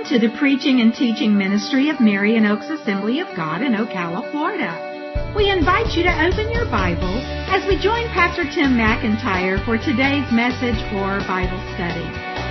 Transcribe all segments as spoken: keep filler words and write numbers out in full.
Welcome to the preaching and teaching ministry of Marion Oaks Assembly of God in Ocala, Florida. We invite you to open your Bible as we join Pastor Tim McIntyre for today's message or Bible study.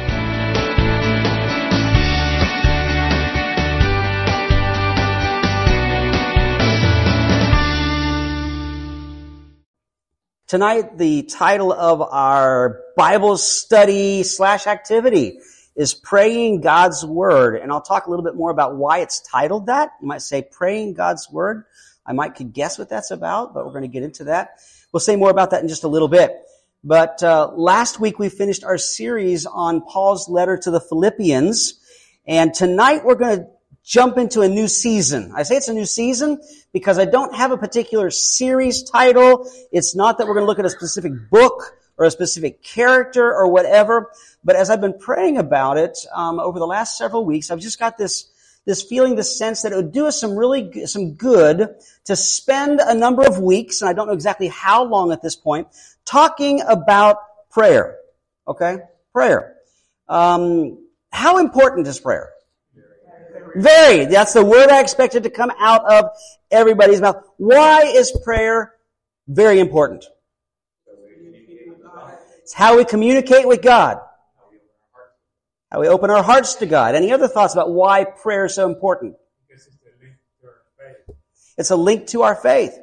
Tonight, the title of our Bible study slash activity is Praying God's Word. And I'll talk a little bit more about why it's titled that. You might say Praying God's Word. I might could guess what that's about, but we're going to get into that. We'll say more about that in just a little bit. But uh, last week we finished our series on Paul's letter to the Philippians. And tonight we're going to jump into a new season. I say it's a new season because I don't have a particular series title. It's not that we're going to look at a specific book or a specific character or whatever. But as I've been praying about it um, over the last several weeks, I've just got this this feeling, this sense that it would do us some really some good to spend a number of weeks, and I don't know exactly how long at this point, talking about prayer. Okay? Prayer. Um, how important is prayer? Very. That's the word I expected to come out of everybody's mouth. Why is prayer very important? It's how we communicate with God. How we open our hearts to God. Any other thoughts about why prayer is so important? Because it's a link to our faith. It's a link to our faith.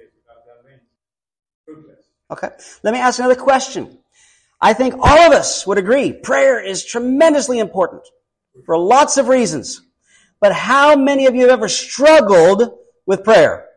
Okay. Let me ask another question. I think all of us would agree prayer is tremendously important for lots of reasons. But how many of you have ever struggled with prayer?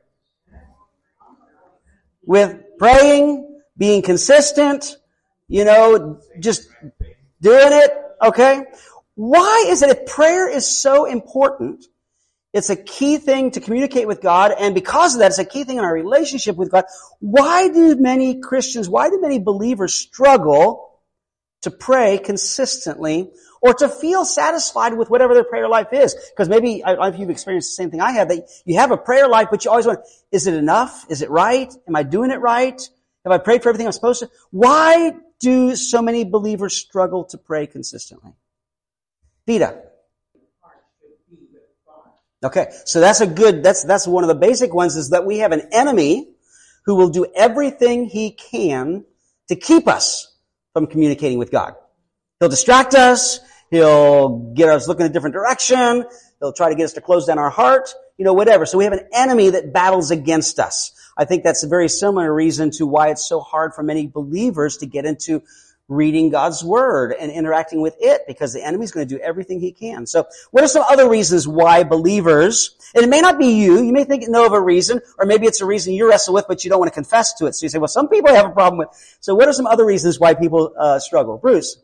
With praying, being consistent, you know, just doing it, okay? Why is it if prayer is so important, it's a key thing to communicate with God, and because of that, it's a key thing in our relationship with God, why do many Christians, why do many believers struggle to pray consistently or to feel satisfied with whatever their prayer life is? Because maybe, I don't know if you've experienced the same thing I have, that you have a prayer life, but you always wonder, is it enough? Is it right? Am I doing it right? Have I prayed for everything I'm supposed to? Why do so many believers struggle to pray consistently? Vita. Okay, so that's a good, that's, that's one of the basic ones, is that we have an enemy who will do everything he can to keep us from communicating with God. He'll distract us. He'll get us looking a different direction. He'll try to get us to close down our heart, you know, whatever. So we have an enemy that battles against us. I think that's a very similar reason to why it's so hard for many believers to get into reading God's Word and interacting with it, because the enemy's going to do everything he can. So what are some other reasons why believers, and it may not be you, you may think know of a reason, or maybe it's a reason you wrestle with but you don't want to confess to it. So you say, well, some people have a problem with. So what are some other reasons why people uh, struggle? Bruce?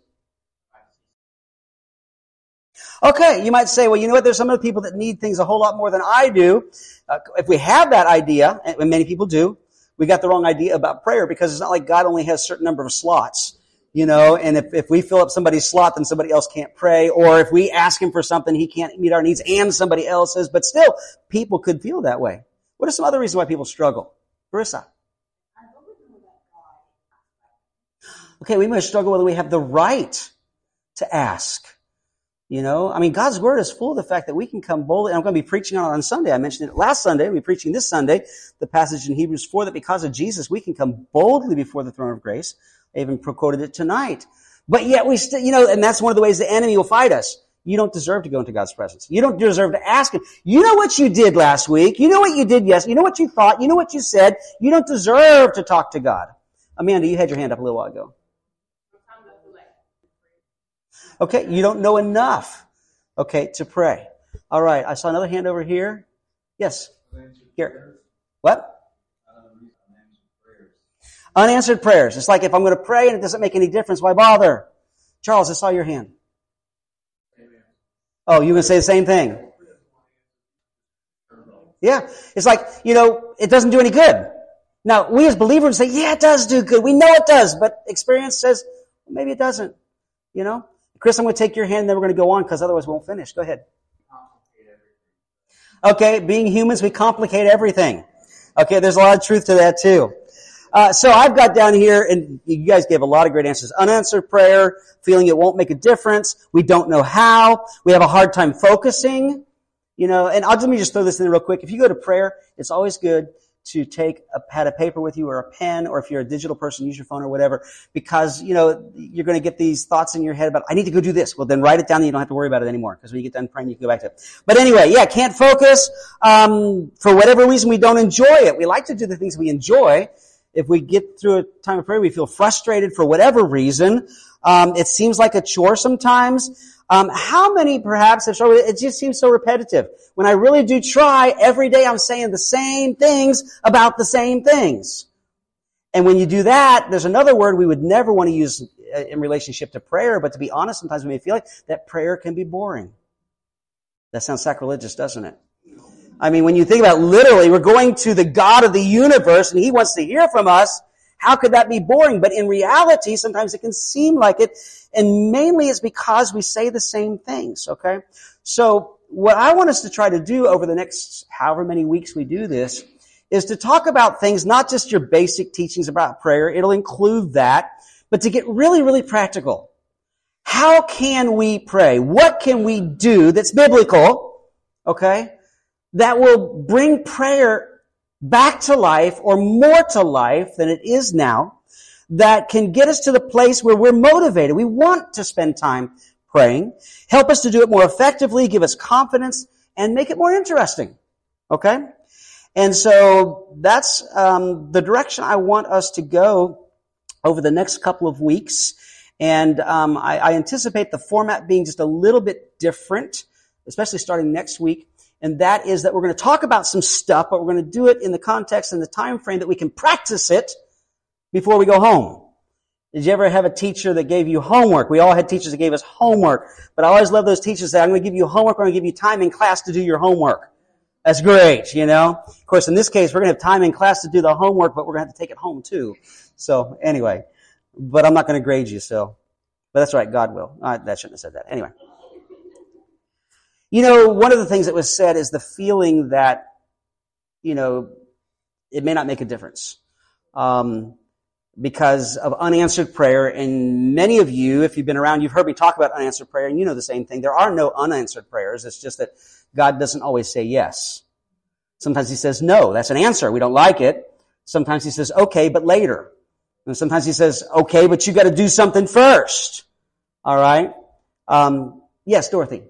Okay, you might say, well, you know what, there's some other people that need things a whole lot more than I do. Uh, if we have that idea, and many people do, we got the wrong idea about prayer, because it's not like God only has a certain number of slots, you know, and if, if we fill up somebody's slot, then somebody else can't pray, or if we ask him for something, he can't meet our needs and somebody else's, but still, people could feel that way. What are some other reasons why people struggle? Marissa? Okay, we must struggle whether we have the right to ask. You know, I mean, God's Word is full of the fact that we can come boldly, and I'm going to be preaching on it on Sunday. I mentioned it last Sunday. I'll be preaching this Sunday, the passage in Hebrews four, that because of Jesus, we can come boldly before the throne of grace. I even quoted it tonight. But yet we still, you know, and that's one of the ways the enemy will fight us. You don't deserve to go into God's presence. You don't deserve to ask Him. You know what you did last week. You know what you did yesterday. You know what you thought. You know what you said. You don't deserve to talk to God. Amanda, you had your hand up a little while ago. Okay, you don't know enough, okay, to pray. All right, I saw another hand over here. Yes, here. What? Unanswered prayers. It's like if I'm going to pray and it doesn't make any difference, why bother? Charles, I saw your hand. Oh, you going to say the same thing? Yeah, it's like, you know, it doesn't do any good. Now, we as believers say, yeah, it does do good. We know it does, but experience says, well, maybe it doesn't, you know? Chris, I'm going to take your hand and then we're going to go on because otherwise we won't finish. Go ahead. Okay, being humans, we complicate everything. Okay, there's a lot of truth to that too. Uh, so I've got down here, and you guys gave a lot of great answers. Unanswered prayer, feeling it won't make a difference. We don't know how. We have a hard time focusing. You know, and I'll, let me just throw this in real quick. If you go to prayer, it's always good to take a pad of paper with you or a pen, or if you're a digital person, use your phone or whatever, because, you know, you're going to get these thoughts in your head about, I need to go do this. Well, then write it down and you don't have to worry about it anymore, because when you get done praying, you can go back to it. But anyway, yeah, can't focus. Um, for whatever reason, we don't enjoy it. We like to do the things we enjoy. If we get through a time of prayer, we feel frustrated for whatever reason. Um, it seems like a chore sometimes. Um, how many perhaps have struggled? It just seems so repetitive. When I really do try, every day I'm saying the same things about the same things. And when you do that, there's another word we would never want to use in relationship to prayer, but to be honest, sometimes we may feel like that prayer can be boring. That sounds sacrilegious, doesn't it? I mean, when you think about literally, we're going to the God of the universe and He wants to hear from us. How could that be boring? But in reality, sometimes it can seem like it. And mainly it's because we say the same things, okay? So what I want us to try to do over the next however many weeks we do this is to talk about things, not just your basic teachings about prayer. It'll include that, but to get really, really practical. How can we pray? What can we do that's biblical, okay, that will bring prayer back to life or more to life than it is now, that can get us to the place where we're motivated. We want to spend time praying, help us to do it more effectively, give us confidence, and make it more interesting. Okay? And so that's um, the direction I want us to go over the next couple of weeks. And um, I, I anticipate the format being just a little bit different, especially starting next week. And that is that we're going to talk about some stuff, but we're going to do it in the context and the time frame that we can practice it before we go home. Did you ever have a teacher that gave you homework? We all had teachers that gave us homework, but I always love those teachers that say, I'm going to give you homework, I'm going to give you time in class to do your homework. That's great, you know. Of course, in this case, we're going to have time in class to do the homework, but we're going to have to take it home too. So anyway, but I'm not going to grade you, so. But that's right, God will. Uh, that shouldn't have said that. Anyway. You know, one of the things that was said is the feeling that, you know, it may not make a difference. Um, because of unanswered prayer, and many of you, if you've been around, you've heard me talk about unanswered prayer, and you know the same thing. There are no unanswered prayers. It's just that God doesn't always say yes. Sometimes He says no. That's an answer. We don't like it. Sometimes He says okay, but later. And sometimes He says okay, but you got to do something first. All right. Um, yes, Dorothy.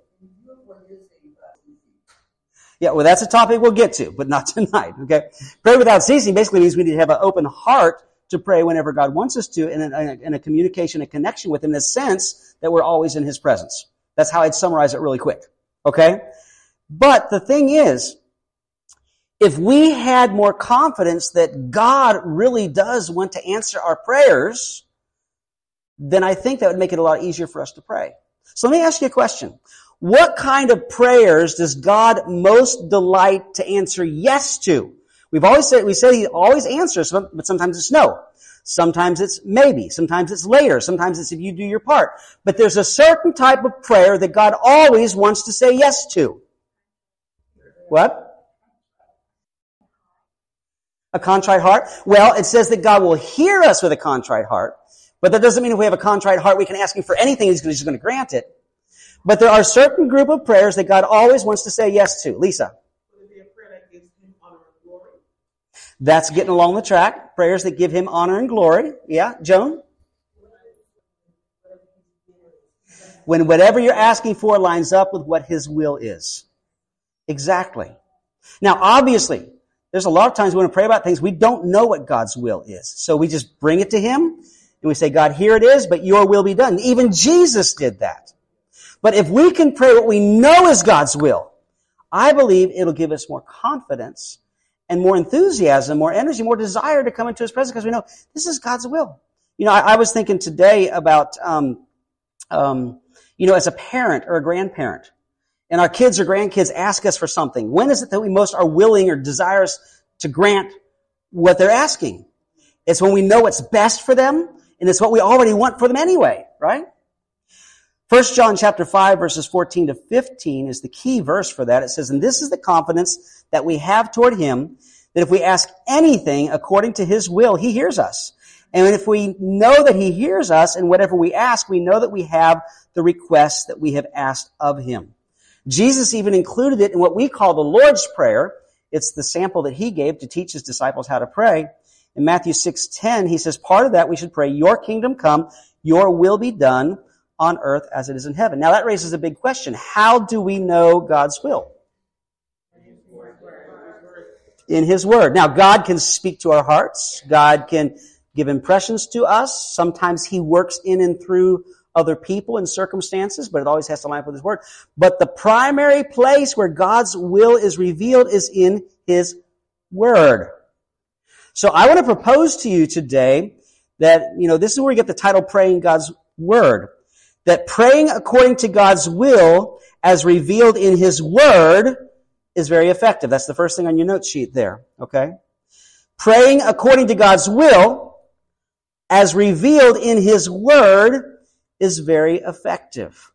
Yeah, well, that's a topic we'll get to, but not tonight. Okay. Pray without ceasing basically means we need to have an open heart to pray whenever God wants us to, and a, and a communication, a connection with Him, in the sense that we're always in His presence. That's how I'd summarize it really quick. Okay? But the thing is, if we had more confidence that God really does want to answer our prayers, then I think that would make it a lot easier for us to pray. So let me ask you a question. What kind of prayers does God most delight to answer yes to? We've always said, we say He always answers, but sometimes it's no. Sometimes it's maybe. Sometimes it's later. Sometimes it's if you do your part. But there's a certain type of prayer that God always wants to say yes to. What? A contrite heart? Well, it says that God will hear us with a contrite heart, but that doesn't mean if we have a contrite heart we can ask Him for anything, He's just going to grant it. But there are a certain group of prayers that God always wants to say yes to. Lisa? That's getting along the track. Prayers that give Him honor and glory. Yeah, Joan? When whatever you're asking for lines up with what His will is. Exactly. Now, obviously, there's a lot of times we want to pray about things we don't know what God's will is. So we just bring it to Him and we say, God, here it is, but your will be done. Even Jesus did that. But if we can pray what we know is God's will, I believe it'll give us more confidence and more enthusiasm, more energy, more desire to come into His presence, because we know this is God's will. You know, I, I was thinking today about, um, um, you know, as a parent or a grandparent, and our kids or grandkids ask us for something. When is it that we most are willing or desirous to grant what they're asking? It's when we know what's best for them, and it's what we already want for them anyway, right? First John chapter five, verses fourteen to fifteen is the key verse for that. It says, and this is the confidence that we have toward Him, that if we ask anything according to His will, He hears us. And if we know that He hears us and whatever we ask, we know that we have the requests that we have asked of Him. Jesus even included it in what we call the Lord's Prayer. It's the sample that He gave to teach His disciples how to pray. In Matthew six ten, He says, part of that we should pray, your kingdom come, your will be done on earth as it is in heaven. Now that raises a big question. How do we know God's will? In His Word. Now God can speak to our hearts. God can give impressions to us. Sometimes He works in and through other people and circumstances, but it always has to line up with His Word. But the primary place where God's will is revealed is in His Word. So I want to propose to you today that, you know, this is where we get the title Praying God's Word. That praying according to God's will as revealed in His Word is very effective. That's the first thing on your note sheet there, okay? Praying according to God's will as revealed in His Word is very effective.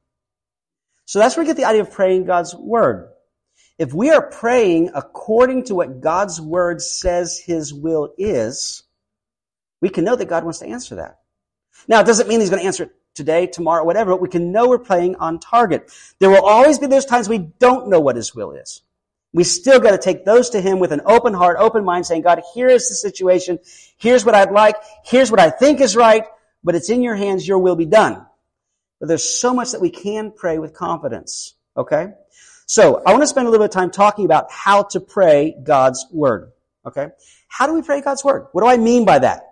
So that's where we get the idea of praying God's Word. If we are praying according to what God's Word says His will is, we can know that God wants to answer that. Now, it doesn't mean He's going to answer it today, tomorrow, whatever, but we can know we're praying on target. There will always be those times we don't know what His will is. We still got to take those to Him with an open heart, open mind, saying, God, here is the situation. Here's what I'd like. Here's what I think is right, but it's in your hands. Your will be done. But there's so much that we can pray with confidence. Okay? So, I want to spend a little bit of time talking about how to pray God's Word. Okay? How do we pray God's Word? What do I mean by that?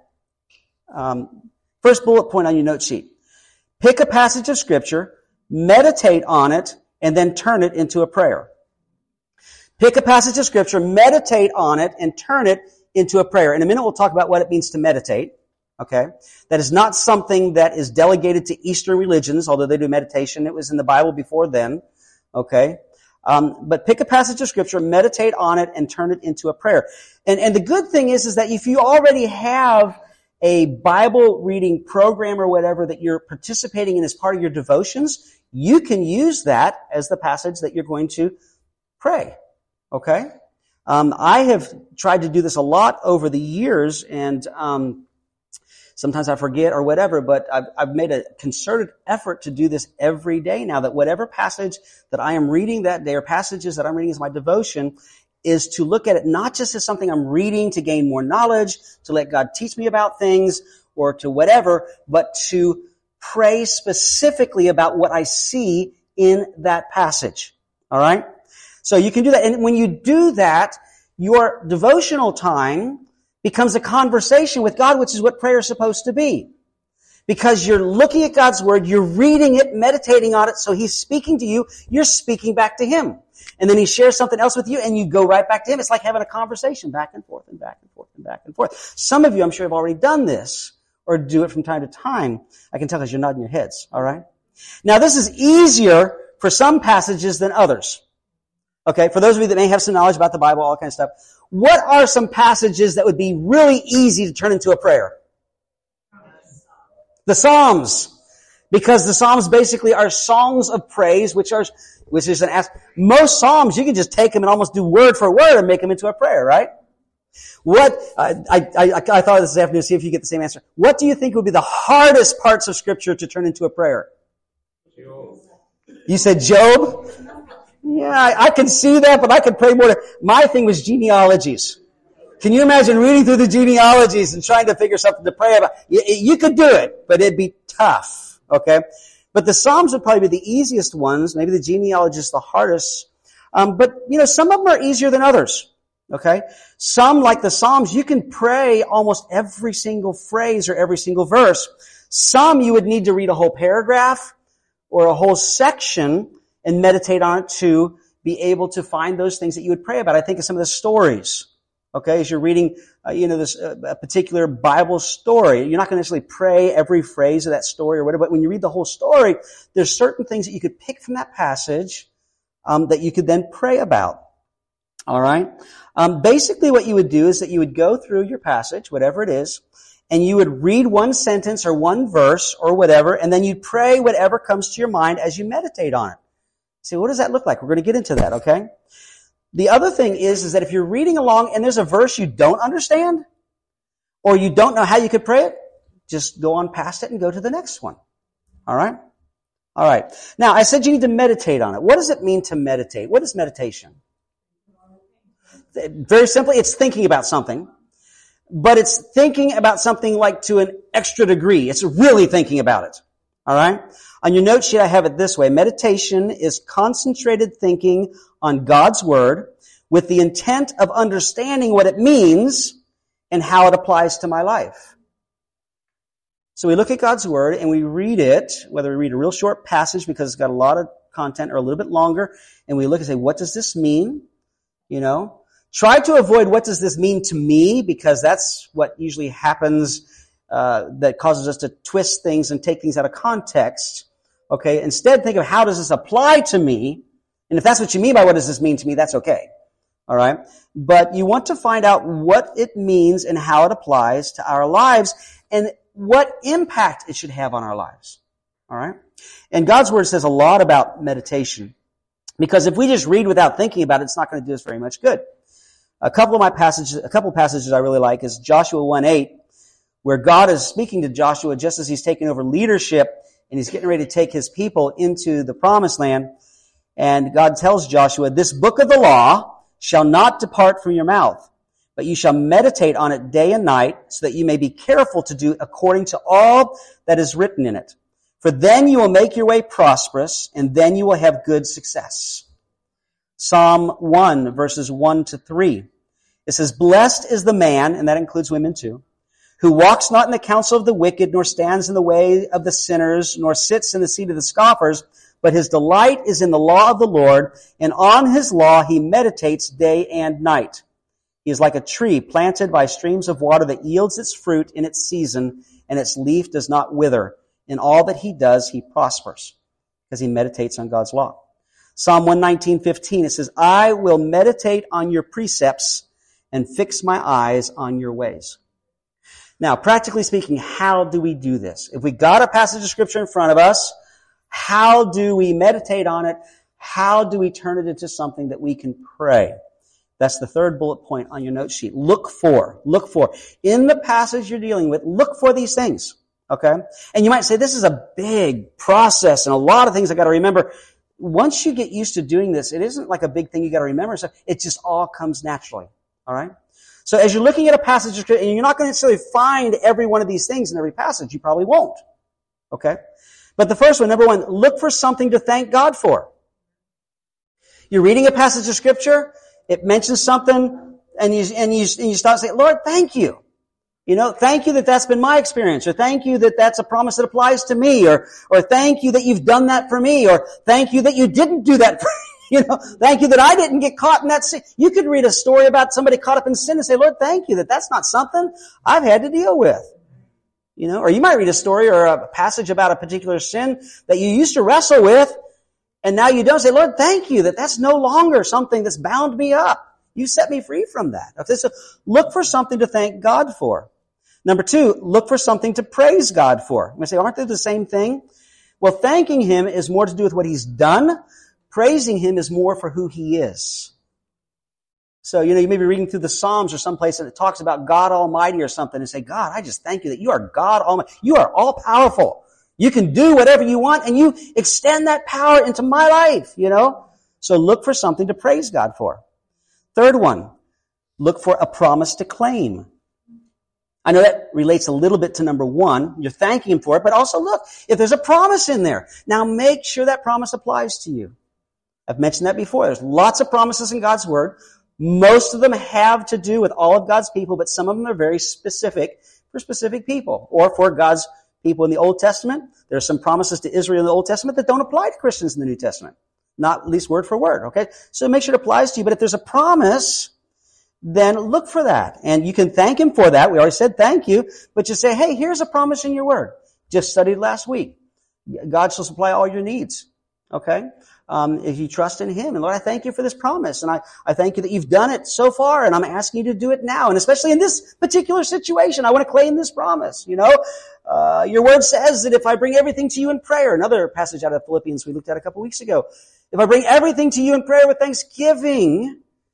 Um, first bullet point on your note sheet. Pick a passage of Scripture, meditate on it, and then turn it into a prayer. Pick a passage of Scripture, meditate on it, and turn it into a prayer. In a minute, we'll talk about what it means to meditate. Okay? That is not something that is delegated to Eastern religions, although they do meditation. It was in the Bible before then. Okay? Um, but pick a passage of Scripture, meditate on it, and turn it into a prayer. And, and the good thing is, is that if you already have a Bible reading program or whatever that you're participating in as part of your devotions, you can use that as the passage that you're going to pray. Okay? Um, I have tried to do this a lot over the years, and um, sometimes I forget or whatever, but I've, I've made a concerted effort to do this every day now, that whatever passage that I am reading that day or passages that I'm reading as my devotion is to look at it not just as something I'm reading to gain more knowledge, to let God teach me about things, or to whatever, but to pray specifically about what I see in that passage. All right? So you can do that. And when you do that, your devotional time becomes a conversation with God, which is what prayer is supposed to be. Because you're looking at God's Word, you're reading it, meditating on it, so He's speaking to you, you're speaking back to Him. And then He shares something else with you, and you go right back to Him. It's like having a conversation back and forth and back and forth and back and forth. Some of you, I'm sure, have already done this, or do it from time to time. I can tell because you're nodding your heads, all right? Now, this is easier for some passages than others. Okay, for those of you that may have some knowledge about the Bible, all kind of stuff, what are some passages that would be really easy to turn into a prayer? The Psalms. Because the Psalms basically are songs of praise, which are, which is an ask. Most Psalms, you can just take them and almost do word for word and make them into a prayer, right? What, I, I, I, I thought this afternoon, see if you get the same answer. What do you think would be the hardest parts of Scripture to turn into a prayer? Job. You said Job? Yeah, I, I can see that, but I could pray more. My thing was genealogies. Can you imagine reading through the genealogies and trying to figure something to pray about? You, you could do it, but it'd be tough, okay? But the Psalms would probably be the easiest ones. Maybe the genealogies the hardest. Um, but, you know, some of them are easier than others, okay? Some, like the Psalms, you can pray almost every single phrase or every single verse. Some you would need to read a whole paragraph or a whole section and meditate on it to be able to find those things that you would pray about. I think of some of the stories. Okay, as you're reading, uh, you know, this uh, a particular Bible story, you're not going to necessarily pray every phrase of that story or whatever. But when you read the whole story, there's certain things that you could pick from that passage um, that you could then pray about. All right. Um, basically, what you would do is that you would go through your passage, whatever it is, and you would read one sentence or one verse or whatever, and then you'd pray whatever comes to your mind as you meditate on it. So what does that look like? We're going to get into that, okay? The other thing is, is that if you're reading along and there's a verse you don't understand, or you don't know how you could pray it, just go on past it and go to the next one. All right? All right. Now, I said you need to meditate on it. What does it mean to meditate? What is meditation? Very simply, it's thinking about something. But it's thinking about something like to an extra degree. It's really thinking about it. All right? On your note sheet, I have it this way. Meditation is concentrated thinking on God's Word with the intent of understanding what it means and how it applies to my life. So we look at God's Word and we read it, whether we read a real short passage because it's got a lot of content or a little bit longer, and we look and say, what does this mean? You know? Try to avoid what does this mean to me, because that's what usually happens uh, that causes us to twist things and take things out of context. Okay? Instead, think of how does this apply to me? And if that's what you mean by what does this mean to me, that's okay. All right? But you want to find out what it means and how it applies to our lives and what impact it should have on our lives. All right? And God's Word says a lot about meditation, because if we just read without thinking about it, it's not going to do us very much good. A couple of my passages, a couple of passages I really like is Joshua one eight, where God is speaking to Joshua just as he's taking over leadership and he's getting ready to take his people into the promised land. And God tells Joshua, this book of the law shall not depart from your mouth, but you shall meditate on it day and night, so that you may be careful to do according to all that is written in it. For then you will make your way prosperous, and then you will have good success. Psalm one, verses one to three. It says, blessed is the man, and that includes women too, who walks not in the counsel of the wicked, nor stands in the way of the sinners, nor sits in the seat of the scoffers, but his delight is in the law of the Lord, and on his law he meditates day and night. He is like a tree planted by streams of water that yields its fruit in its season, and its leaf does not wither. In all that he does, he prospers, because he meditates on God's law. Psalm one nineteen fifteen, it says, I will meditate on your precepts and fix my eyes on your ways. Now, practically speaking, how do we do this? If we got a passage of Scripture in front of us, how do we meditate on it? How do we turn it into something that we can pray? That's the third bullet point on your note sheet. Look for, look for. In the passage you're dealing with, look for these things. Okay? And you might say, this is a big process and a lot of things I got to remember. Once you get used to doing this, it isn't like a big thing you got to remember. So it just all comes naturally. All right? So as you're looking at a passage of Scripture, and you're not going to necessarily find every one of these things in every passage, you probably won't. Okay? But the first one, number one, look for something to thank God for. You're reading a passage of Scripture, it mentions something, and you, and you, and you start saying, Lord, thank you. You know, thank you that that's been my experience, or thank you that that's a promise that applies to me, or, or thank you that you've done that for me, or thank you that you didn't do that for me. You know, thank you that I didn't get caught in that sin. You could read a story about somebody caught up in sin and say, Lord, thank you that that's not something I've had to deal with. You know, or you might read a story or a passage about a particular sin that you used to wrestle with, and now you don't. Say, Lord, thank you that that's no longer something that's bound me up. You set me free from that. Okay, so look for something to thank God for. Number two, look for something to praise God for. You might say, aren't they the same thing? Well, thanking Him is more to do with what He's done. Praising Him is more for who He is. So, you know, you may be reading through the Psalms or someplace and it talks about God Almighty or something and say, God, I just thank you that you are God Almighty. You are all powerful. You can do whatever you want and you extend that power into my life, you know. So look for something to praise God for. Third one, look for a promise to claim. I know that relates a little bit to number one. You're thanking Him for it, but also look, if there's a promise in there, now make sure that promise applies to you. I've mentioned that before. There's lots of promises in God's Word. Most of them have to do with all of God's people, but some of them are very specific for specific people or for God's people in the Old Testament. There are some promises to Israel in the Old Testament that don't apply to Christians in the New Testament. Not at least word for word, okay? So make sure it applies to you. But if there's a promise, then look for that. And you can thank Him for that. We already said thank you. But you say, hey, here's a promise in your Word. Just studied last week. God shall supply all your needs. Okay? Um, if you trust in Him. And Lord, I thank you for this promise. And I, I thank you that you've done it so far. And I'm asking you to do it now. And especially in this particular situation, I want to claim this promise. You know, uh, your Word says that if I bring everything to you in prayer, another passage out of Philippians we looked at a couple weeks ago, if I bring everything to you in prayer with thanksgiving,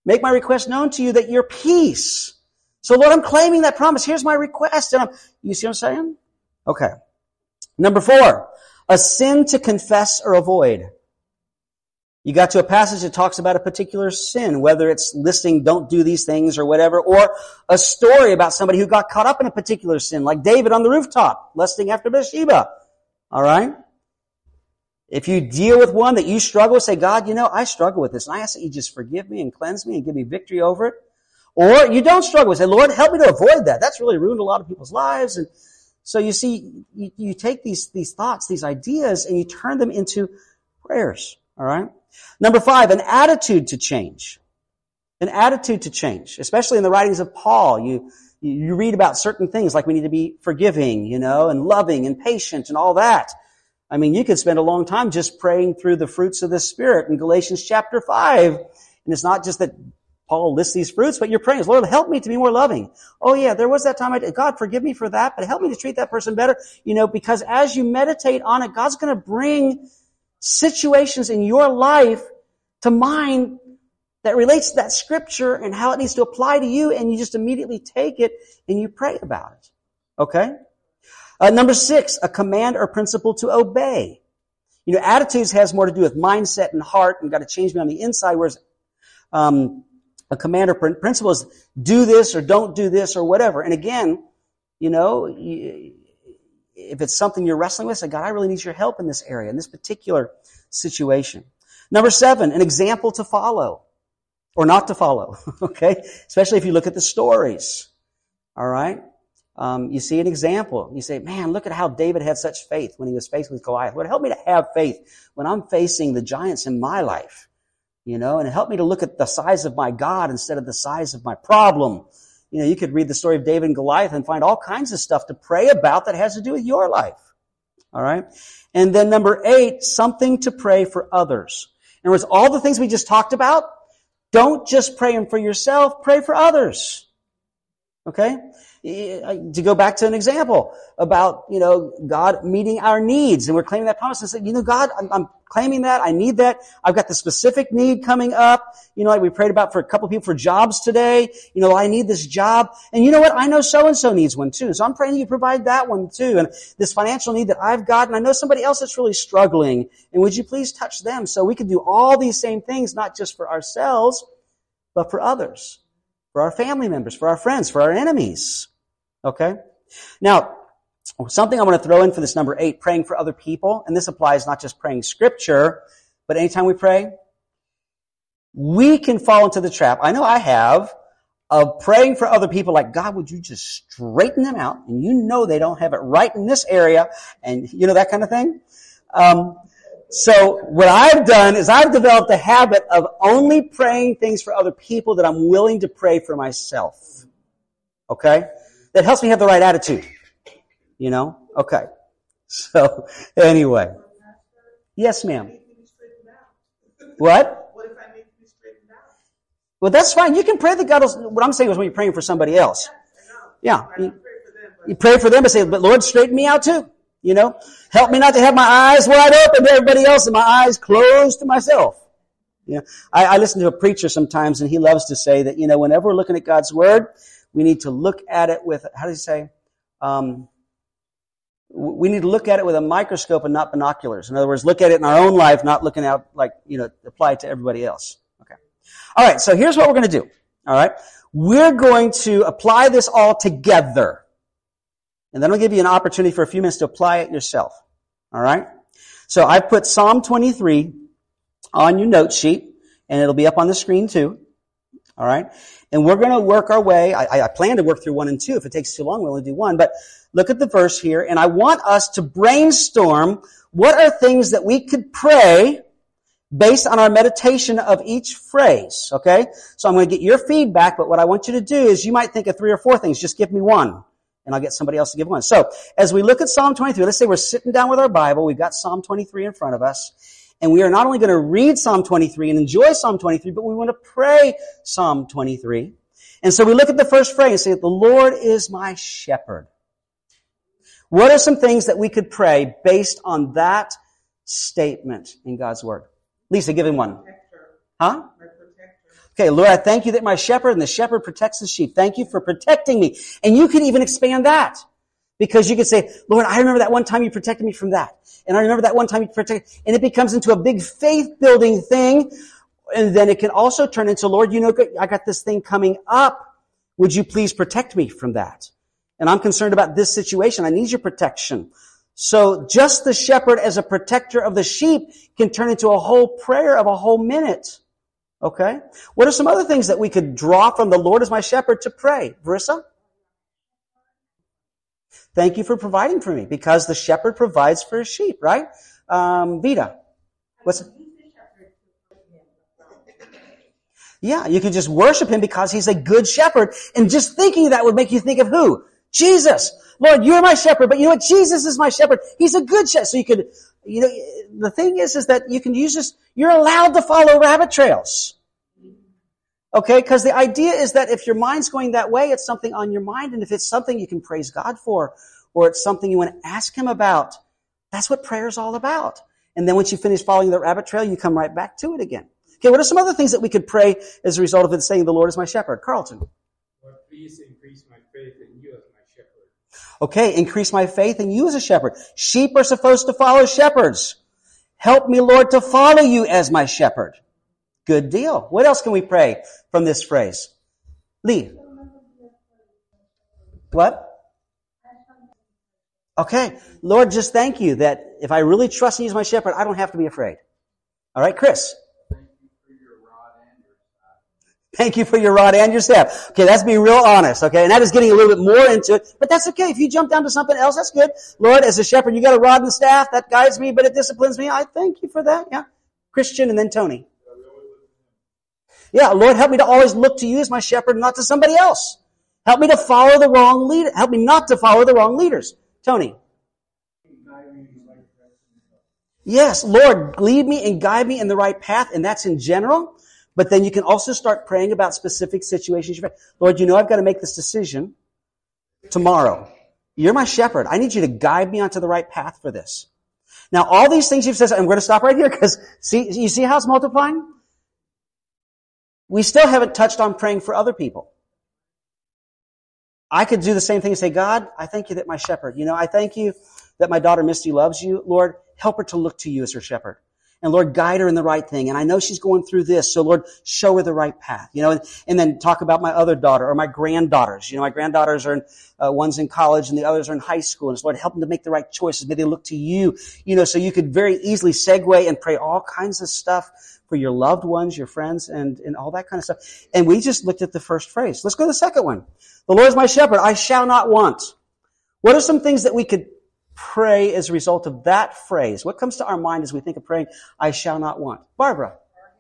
Make my request known to you that your peace. So Lord, I'm claiming that promise. Here's my request. And I'm, you see what I'm saying? Okay. Number four, a sin to confess or avoid. You got to a passage that talks about a particular sin, whether it's listing don't do these things or whatever, or a story about somebody who got caught up in a particular sin, like David on the rooftop, lusting after Bathsheba. All right? If you deal with one that you struggle with, say, God, you know, I struggle with this, and I ask that you just forgive me and cleanse me and give me victory over it. Or you don't struggle with it. Say, Lord, help me to avoid that. That's really ruined a lot of people's lives. And so you see, you, you take these, these thoughts, these ideas, and you turn them into prayers. All right? Number five, an attitude to change. An attitude to change. Especially in the writings of Paul, you, you read about certain things like we need to be forgiving, you know, and loving and patient and all that. I mean, you could spend a long time just praying through the fruits of the Spirit in Galatians chapter five. And it's not just that Paul lists these fruits, but you're praying, Lord, help me to be more loving. Oh yeah, there was that time I did. God, forgive me for that, but help me to treat that person better. You know, because as you meditate on it, God's going to bring situations in your life to mind that relates to that scripture and how it needs to apply to you, and you just immediately take it and you pray about it. Okay? Uh, number six, a command or principle to obey. You know, attitudes has more to do with mindset and heart, and got to change me on the inside, whereas um, a command or principle is do this or don't do this or whatever. And again, you know, you, if it's something you're wrestling with, say, God, I really need your help in this area, in this particular situation. Number seven, an example to follow or not to follow. Okay? Especially if you look at the stories. All right? Um, you see an example. You say, man, look at how David had such faith when he was faced with Goliath. Lord, help me to have faith when I'm facing the giants in my life. You know, and help me to look at the size of my God instead of the size of my problem. You know, you could read the story of David and Goliath and find all kinds of stuff to pray about that has to do with your life. All right? And then number eight, something to pray for others. In other words, all the things we just talked about, don't just pray them for yourself, pray for others. Okay? To go back to an example about, you know, God meeting our needs, and we're claiming that promise and say, you know, God, I'm, I'm claiming that, I need that, I've got the specific need coming up, you know, like we prayed about for a couple of people for jobs today, you know, I need this job, and you know what, I know so-and-so needs one too, so I'm praying you provide that one too, and this financial need that I've got, and I know somebody else that's really struggling, and would you please touch them, so we can do all these same things, not just for ourselves, but for others, for our family members, for our friends, for our enemies. Okay? Now, something I want to throw in for this number eight, praying for other people, and this applies not just praying scripture, but anytime we pray, we can fall into the trap, I know I have, of praying for other people like, God, would you just straighten them out, and you know they don't have it right in this area, and you know, that kind of thing. Um, so what I've done is I've developed a habit of only praying things for other people that I'm willing to pray for myself. Okay? That helps me have the right attitude. You know? Okay. So, anyway. Yes, ma'am. What? What if I need to be straightened out? Well, that's fine. You can pray that God will, what I'm saying is when you're praying for somebody else. Yeah. You, you pray for them and say, but Lord, straighten me out too. You know? Help me not to have my eyes wide open to everybody else and my eyes closed to myself. You know? I, I listen to a preacher sometimes, and he loves to say that, you know, whenever we're looking at God's Word, we need to look at it with, how do you say, um, we need to look at it with a microscope and not binoculars. In other words, look at it in our own life, not looking out like, you know, apply it to everybody else. Okay. All right. So here's what we're going to do. All right. We're going to apply this all together. And then I'll give you an opportunity for a few minutes to apply it yourself. All right. So I put Psalm twenty-three on your note sheet, and it'll be up on the screen too. All right. And we're going to work our way. I, I plan to work through one and two. If it takes too long, we'll only do one. But look at the verse here. And I want us to brainstorm what are things that we could pray based on our meditation of each phrase. Okay? So I'm going to get your feedback, but what I want you to do is you might think of three or four things. Just give me one, and I'll get somebody else to give one. So as we look at Psalm twenty-three, let's say we're sitting down with our Bible. We've got Psalm twenty-three in front of us. And we are not only going to read Psalm twenty-three and enjoy Psalm twenty-three, but we want to pray Psalm twenty-three. And so we look at the first phrase and say, the Lord is my shepherd. What are some things that we could pray based on that statement in God's Word? Lisa, give him one. Protector. Huh? My protector. Okay, Lord, I thank you that my shepherd and the shepherd protects the sheep. Thank you for protecting me. And you could even expand that. Because you could say, Lord, I remember that one time you protected me from that. And I remember that one time you protected, and it becomes into a big faith-building thing. And then it can also turn into, Lord, you know, I got this thing coming up. Would you please protect me from that? And I'm concerned about this situation. I need your protection. So just the shepherd as a protector of the sheep can turn into a whole prayer of a whole minute. Okay? What are some other things that we could draw from the Lord as my shepherd to pray? Verissa? Thank you for providing for me, because the shepherd provides for his sheep, right? Um, Vita? What's it? Yeah, you can just worship him because he's a good shepherd. And just thinking that would make you think of who? Jesus. Lord, you're my shepherd, but you know what? Jesus is my shepherd. He's a good shepherd. So you could, you know, the thing is, is that you can use this, you're allowed to follow rabbit trails. Okay? Because the idea is that if your mind's going that way, it's something on your mind. And if it's something you can praise God for, or it's something you want to ask him about, that's what prayer's all about. And then once you finish following the rabbit trail, you come right back to it again. Okay, what are some other things that we could pray as a result of it saying, the Lord is my shepherd? Carlton. Lord, please increase my faith in you as my shepherd. Okay, increase my faith in you as a shepherd. Sheep are supposed to follow shepherds. Help me, Lord, to follow you as my shepherd. Good deal. What else can we pray from this phrase? Lee. What? Okay. Lord, just thank you that if I really trust in you as my shepherd, I don't have to be afraid. All right, Chris. Thank you for your rod and your staff. Okay, that's being real honest, okay? And that is getting a little bit more into it, but that's okay. If you jump down to something else, that's good. Lord, as a shepherd, you got a rod and staff. That guides me, but it disciplines me. I thank you for that, yeah. Christian and then Tony. Yeah, Lord, help me to always look to you as my shepherd, not to somebody else. Help me to follow the wrong leader. Help me not to follow the wrong leaders. Tony. Yes, Lord, lead me and guide me in the right path, and that's in general. But then you can also start praying about specific situations. Lord, you know I've got to make this decision tomorrow. You're my shepherd. I need you to guide me onto the right path for this. Now, all these things you've said, I'm going to stop right here because see, you see how it's multiplying? We still haven't touched on praying for other people. I could do the same thing and say, God, I thank you that my shepherd, you know, I thank you that my daughter Misty loves you. Lord, help her to look to you as her shepherd. And Lord, guide her in the right thing. And I know she's going through this, so Lord, show her the right path. You know, and, and then talk about my other daughter or my granddaughters. You know, my granddaughters are in, uh, one's in college and the others are in high school. And so Lord, help them to make the right choices. May they look to you. You know, so you could very easily segue and pray all kinds of stuff for your loved ones, your friends, and, and all that kind of stuff. And we just looked at the first phrase. Let's go to the second one. The Lord is my shepherd. I shall not want. What are some things that we could pray as a result of that phrase? What comes to our mind as we think of praying, I shall not want? Barbara.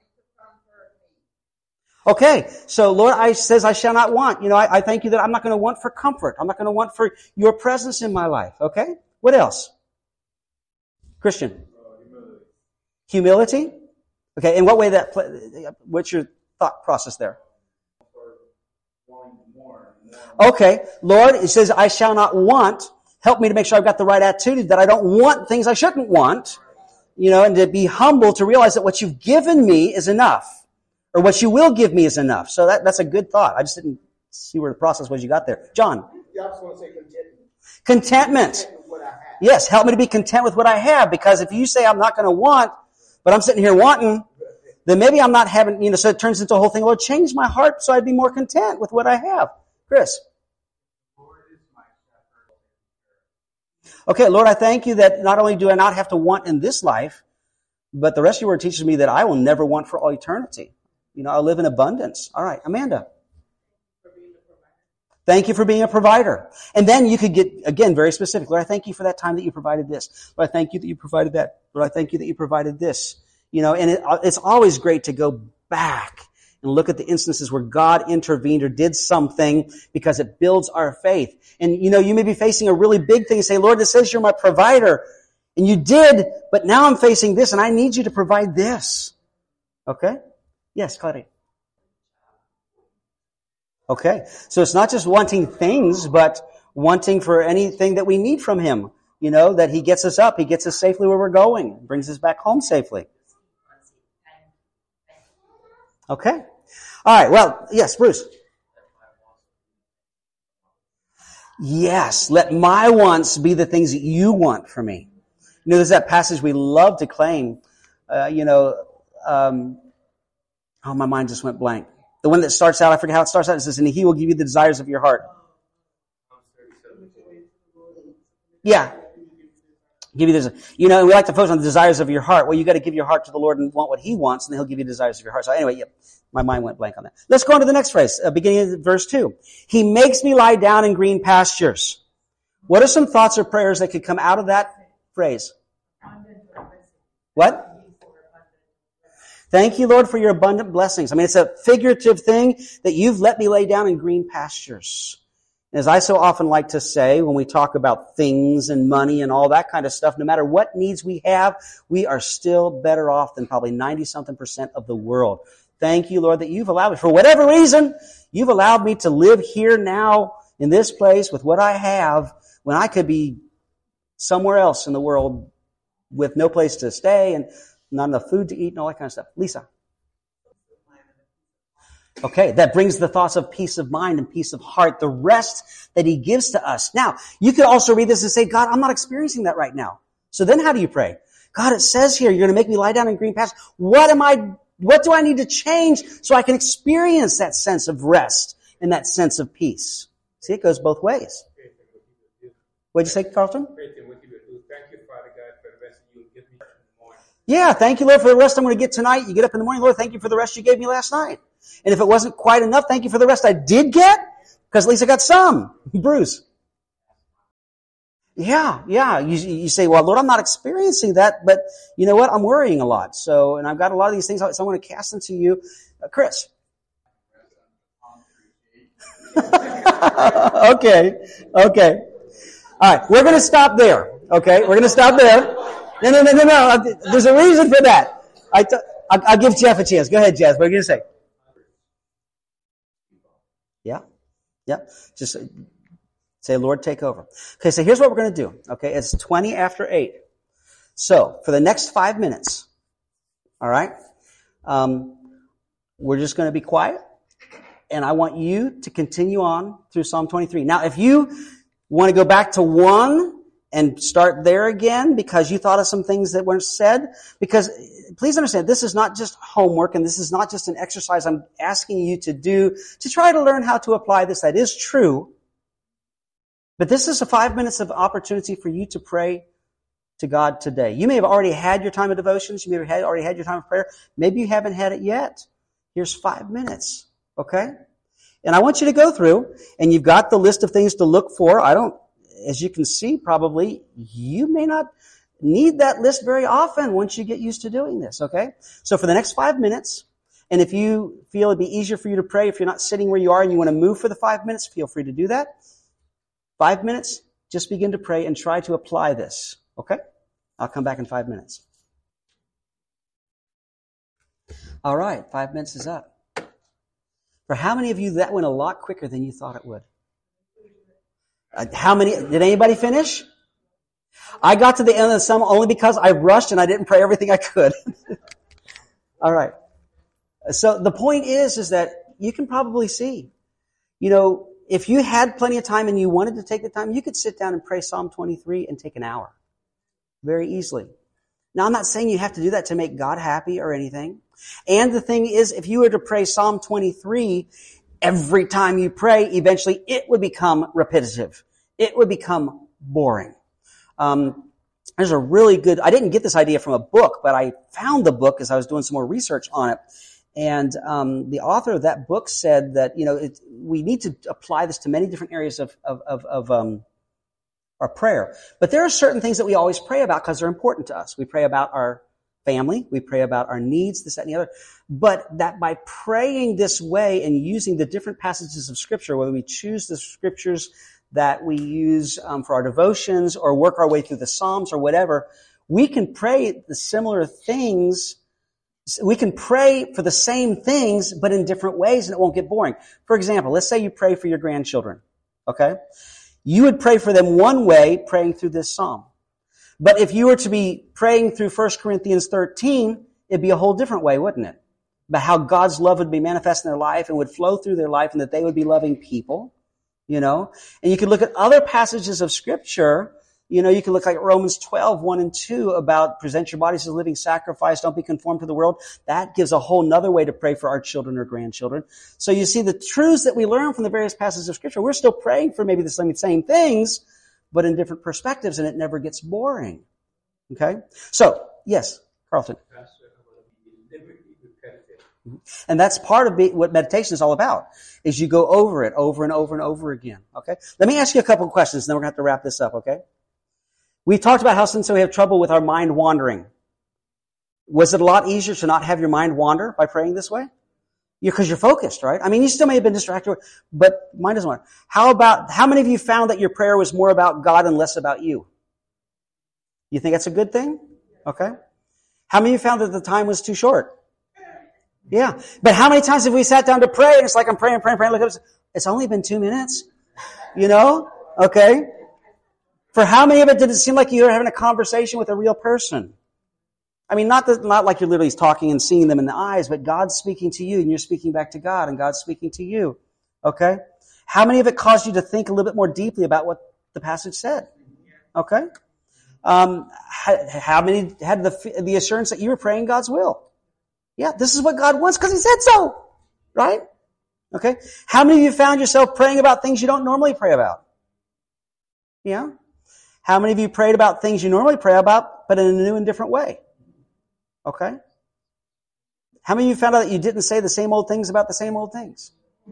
Okay, so Lord, I says I shall not want. You know, I, I thank you that I'm not going to want for comfort. I'm not going to want for your presence in my life. Okay? What else? Christian. Uh, humility. Humility? Okay, in what way that, what's your thought process there? Wanting more and more. Okay, Lord, it says I shall not want. Help me to make sure I've got the right attitude, that I don't want things I shouldn't want, you know, and to be humble to realize that what you've given me is enough, or what you will give me is enough. So that, that's a good thought. I just didn't see where the process was you got there. John. Yeah, I just want to say contentment. Contentment. Content with what I have. Yes, help me to be content with what I have, because if you say I'm not going to want, but I'm sitting here wanting, then maybe I'm not having, you know, so it turns into a whole thing. Lord, change my heart so I'd be more content with what I have. Chris. Okay, Lord, I thank you that not only do I not have to want in this life, but the rest of your word teaches me that I will never want for all eternity. You know, I'll live in abundance. All right, Amanda. Thank you for being a provider. And then you could get, again, very specific. Lord, I thank you for that time that you provided this. Lord, I thank you that you provided that. Lord, I thank you that you provided this. You know, and it, it's always great to go back and look at the instances where God intervened or did something, because it builds our faith. And, you know, you may be facing a really big thing and say, Lord, it says you're my provider. And you did, but now I'm facing this and I need you to provide this. Okay? Yes, Claudia. Okay. So it's not just wanting things, but wanting for anything that we need from Him. You know, that He gets us up, He gets us safely where we're going, brings us back home safely. Okay. All right, well, yes, Bruce. Yes, let my wants be the things that you want for me. You know, there's that passage we love to claim. Uh, you know, um, oh, my mind just went blank. The one that starts out, I forget how it starts out. It says, and he will give you the desires of your heart. Yeah. Give you this, you know, and we like to focus on the desires of your heart. Well, you got to give your heart to the Lord and want what He wants, and then He'll give you the desires of your heart. So anyway, yeah, my mind went blank on that. Let's go on to the next phrase, uh, beginning of verse two. He makes me lie down in green pastures. What are some thoughts or prayers that could come out of that phrase? What? Thank you, Lord, for your abundant blessings. I mean, it's a figurative thing that you've let me lay down in green pastures. As I so often like to say when we talk about things and money and all that kind of stuff, no matter what needs we have, we are still better off than probably ninety-something percent of the world. Thank you, Lord, that you've allowed me, for whatever reason, you've allowed me to live here now in this place with what I have when I could be somewhere else in the world with no place to stay and not enough food to eat and all that kind of stuff. Lisa. Okay, that brings the thoughts of peace of mind and peace of heart, the rest that He gives to us. Now, you could also read this and say, God, I'm not experiencing that right now. So then how do you pray? God, it says here, you're going to make me lie down in green pastures. What am I, what do I need to change so I can experience that sense of rest and that sense of peace? See, it goes both ways. What'd you say, Carlton? Yeah, thank you, Lord, for the rest I'm going to get tonight. You get up in the morning, Lord, thank you for the rest you gave me last night. And if it wasn't quite enough, thank you for the rest I did get, because at least I got some. Bruce. Yeah, yeah. You, you say, well, Lord, I'm not experiencing that, but you know what? I'm worrying a lot. So, and I've got a lot of these things, so I want to cast them to you. Uh, Chris. okay, okay. All right, we're going to stop there. Okay, we're going to stop there. No, no, no, no, no. There's a reason for that. I t- I'll, I'll give Jeff a chance. Go ahead, Jeff. What are you going to say? Yeah, yeah. Just say, Lord, take over. Okay, so here's what we're going to do. Okay, it's twenty after eight. So for the next five minutes, all right, um, we're just going to be quiet, and I want you to continue on through Psalm twenty-three. Now, if you want to go back to one and start there again because you thought of some things that weren't said, because please understand, this is not just homework and this is not just an exercise I'm asking you to do to try to learn how to apply this. That is true. But this is a five minutes of opportunity for you to pray to God today. You may have already had your time of devotions. You may have had, already had your time of prayer. Maybe you haven't had it yet. Here's five minutes. Okay? And I want you to go through, and you've got the list of things to look for. I don't, as you can see, probably, you may not need that list very often once you get used to doing this, okay? So for the next five minutes, and if you feel it'd be easier for you to pray, if you're not sitting where you are and you want to move for the five minutes, feel free to do that. Five minutes, just begin to pray and try to apply this, okay? I'll come back in five minutes. All right, five minutes is up. For how many of you, that went a lot quicker than you thought it would? Uh, how many, did anybody finish? I got to the end of the sum only because I rushed and I didn't pray everything I could. All right. So the point is, is that you can probably see, you know, if you had plenty of time and you wanted to take the time, you could sit down and pray Psalm twenty-three and take an hour. Very easily. Now, I'm not saying you have to do that to make God happy or anything. And the thing is, if you were to pray Psalm twenty-three every time you pray, eventually it would become repetitive. It would become boring. Um, there's a really good, I didn't get this idea from a book, but I found the book as I was doing some more research on it. And um, the author of that book said that, you know, it, we need to apply this to many different areas of, of, of, of um, our prayer. But there are certain things that we always pray about because they're important to us. We pray about our family. We pray about our needs, this, that, and the other. But that by praying this way and using the different passages of Scripture, whether we choose the Scriptures that we use um, for our devotions or work our way through the Psalms or whatever, we can pray the similar things. We can pray for the same things, but in different ways, and it won't get boring. For example, let's say you pray for your grandchildren, okay? You would pray for them one way, praying through this psalm. But if you were to be praying through First Corinthians thirteen, it'd be a whole different way, wouldn't it? about how God's love would be manifest in their life and would flow through their life and that they would be loving people, you know. And you can look at other passages of Scripture. You know, you can look like Romans twelve, one and two about present your bodies as a living sacrifice. Don't be conformed to the world. That gives a whole nother way to pray for our children or grandchildren. So you see the truths that we learn from the various passages of Scripture. We're still praying for maybe the same, same things, but in different perspectives, and it never gets boring. Okay? So, yes, Carlton. Pastor, I want to be deliberately repetitive. And that's part of be, what meditation is all about, is you go over it over and over and over again. Okay? Let me ask you a couple of questions, and then we're going to have to wrap this up, okay? We talked about how since we have trouble with our mind wandering. Was it a lot easier to not have your mind wander by praying this way? Because you're focused, right? I mean, you still may have been distracted, but mind doesn't wander. How about, how many of you found that your prayer was more about God and less about you? You think that's a good thing? Okay. How many of you found that the time was too short? Yeah. But how many times have we sat down to pray and it's like I'm praying, praying, praying, look at it, it's only been two minutes? You know? Okay. For how many of it did it seem like you were having a conversation with a real person? I mean, not that, not like you're literally talking and seeing them in the eyes, but God's speaking to you and you're speaking back to God and God's speaking to you. Okay? How many of it caused you to think a little bit more deeply about what the passage said? Okay? Um, how, how many had the, the assurance that you were praying God's will? Yeah, this is what God wants because He said so. Right? Okay? How many of you found yourself praying about things you don't normally pray about? Yeah? How many of you prayed about things you normally pray about, but in a new and different way? Okay? How many of you found out that you didn't say the same old things about the same old things?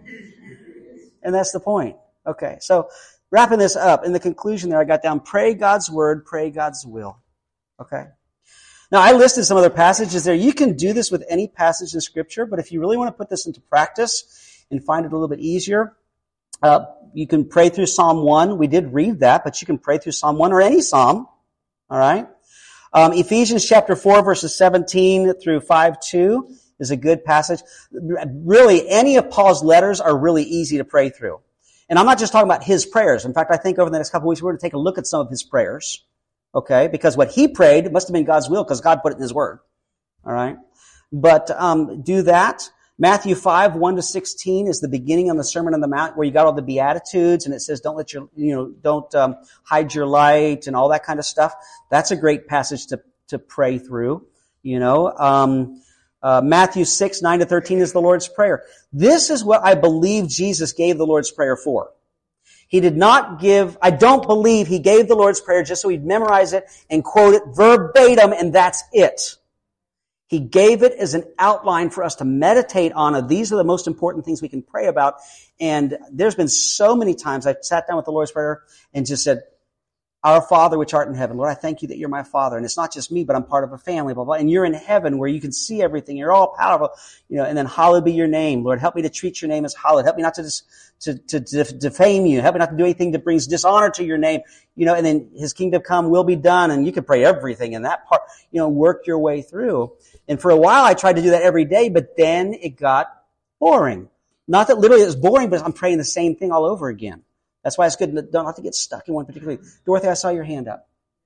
And that's the point. Okay, so wrapping this up, in the conclusion there I got down, pray God's word, pray God's will. Okay? Now I listed some other passages there. You can do this with any passage in Scripture, but if you really want to put this into practice and find it a little bit easier, uh, you can pray through Psalm one. We did read that, but you can pray through Psalm one or any Psalm. All right? Um, Ephesians chapter four, verses seventeen through five two is a good passage. Really, any of Paul's letters are really easy to pray through. And I'm not just talking about his prayers. In fact, I think over the next couple of weeks, we're going to take a look at some of his prayers. Okay? Because what he prayed must have been God's will because God put it in His Word. All right? But um, do that. Matthew five, one to sixteen is the beginning of the Sermon on the Mount where you got all the Beatitudes and it says don't let your, you know, don't um, hide your light and all that kind of stuff. That's a great passage to, to pray through, you know. Um, uh, Matthew six, nine to thirteen is the Lord's Prayer. This is what I believe Jesus gave the Lord's Prayer for. He did not give, I don't believe He gave the Lord's Prayer just so we'd memorize it and quote it verbatim and that's it. He gave it as an outline for us to meditate on. Of these are the most important things we can pray about. And there's been so many times I've sat down with the Lord's Prayer and just said, Our Father which art in heaven. Lord, I thank you that you're my Father. And it's not just me, but I'm part of a family, blah, blah. And you're in heaven where you can see everything. You're all powerful. You know, and then hallowed be your name. Lord, help me to treat your name as hallowed. Help me not to just, to, to, to defame you. Help me not to do anything that brings dishonor to your name. You know, and then His kingdom come will be done. And you can pray everything in that part, you know, work your way through. And for a while I tried to do that every day, but then it got boring. Not that literally it was boring, but I'm praying the same thing all over again. That's why it's good to don't have to get stuck in one particular thing. Dorothy, I saw your hand up.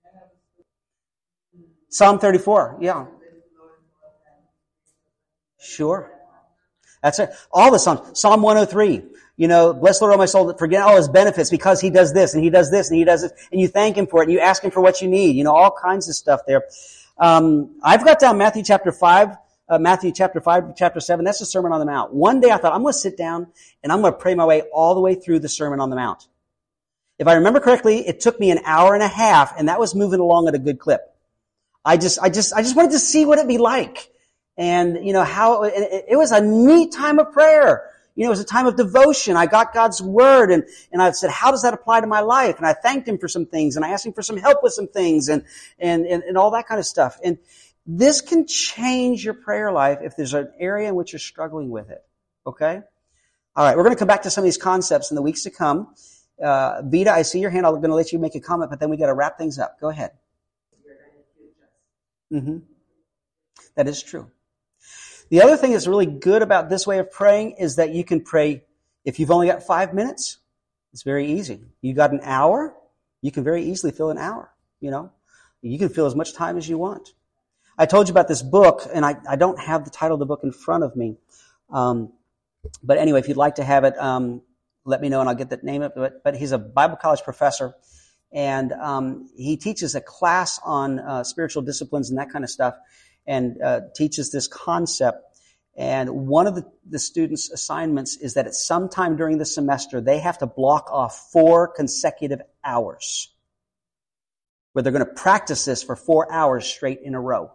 Psalm thirty-four, yeah. Sure. That's it. All the Psalms. Psalm one oh three. You know, bless the Lord, O my soul, forget all His benefits because He does this and He does this and He does this. And you thank Him for it and you ask Him for what you need. You know, all kinds of stuff there. Um, I've got down Matthew chapter five, uh, Matthew chapter five, chapter seven. That's the Sermon on the Mount. One day I thought, I'm going to sit down and I'm going to pray my way all the way through the Sermon on the Mount. If I remember correctly, it took me an hour and a half and that was moving along at a good clip. I just, I just, I just wanted to see what it'd be like. And, you know, how, it, it was a neat time of prayer. You know, it was a time of devotion. I got God's Word and, and I said, how does that apply to my life? And I thanked Him for some things and I asked Him for some help with some things and, and, and, and all that kind of stuff. And this can change your prayer life if there's an area in which you're struggling with it. Okay? All right. We're going to come back to some of these concepts in the weeks to come. Uh, Vita, I see your hand. I'm going to let you make a comment, but then we got to wrap things up. Go ahead. Mm-hmm. That is true. The other thing that's really good about this way of praying is that you can pray, if you've only got five minutes, it's very easy. You got an hour, you can very easily fill an hour, you know. You can fill as much time as you want. I told you about this book, and I, I don't have the title of the book in front of me. Um, but anyway, if you'd like to have it, um, let me know and I'll get the name of it. But he's a Bible college professor, and um, he teaches a class on uh, spiritual disciplines and that kind of stuff, and uh, teaches this concept. And one of the, the students' assignments is that at some time during the semester, they have to block off four consecutive hours where they're going to practice this for four hours straight in a row.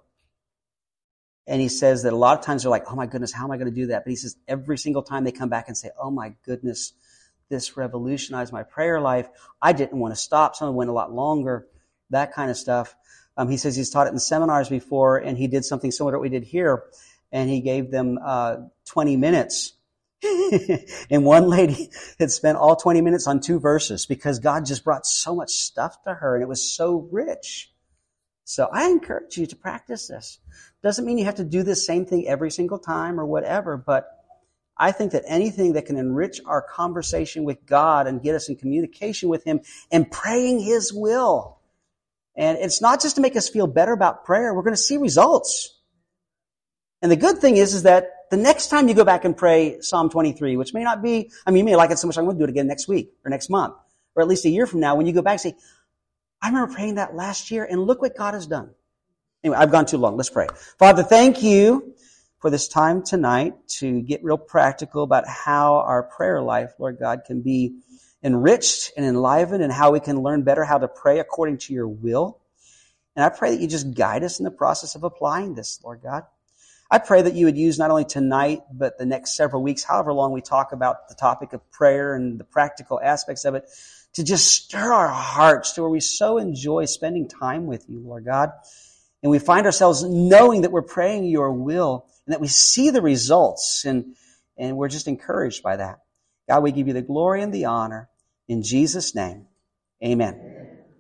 And he says that a lot of times they're like, oh my goodness, how am I going to do that? But he says every single time they come back and say, oh my goodness, this revolutionized my prayer life. I didn't want to stop. Some went a lot longer, that kind of stuff. Um, he says he's taught it in seminars before, and he did something similar to what we did here. And he gave them uh twenty minutes. And one lady had spent all twenty minutes on two verses because God just brought so much stuff to her, and it was so rich. So I encourage you to practice this. Doesn't mean you have to do the same thing every single time or whatever, but I think that anything that can enrich our conversation with God and get us in communication with Him and praying His will. And it's not just to make us feel better about prayer. We're going to see results. And the good thing is, is that the next time you go back and pray Psalm twenty-three, which may not be, I mean, you may like it so much I'm going to do it again next week or next month, or at least a year from now, when you go back and say, I remember praying that last year, and look what God has done. Anyway, I've gone too long. Let's pray. Father, thank you for this time tonight to get real practical about how our prayer life, Lord God, can be enriched and enlivened, and how we can learn better how to pray according to your will. And I pray that you just guide us in the process of applying this, Lord God. I pray that you would use not only tonight, but the next several weeks, however long we talk about the topic of prayer and the practical aspects of it, to just stir our hearts to where we so enjoy spending time with you, Lord God. And we find ourselves knowing that we're praying your will and that we see the results, and, and we're just encouraged by that. God, we give you the glory and the honor. In Jesus' name, amen.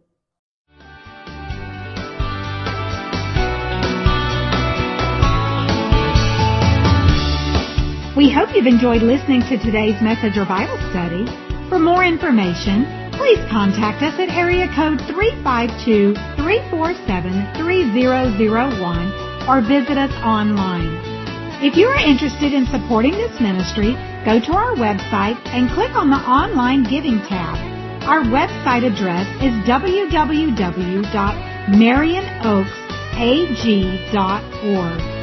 We hope you've enjoyed listening to today's message or Bible study. For more information, please contact us at area code three five two, three four seven, three zero zero one or visit us online. If you are interested in supporting this ministry, go to our website and click on the Online Giving tab. Our website address is w w w dot marion oaks a g dot org.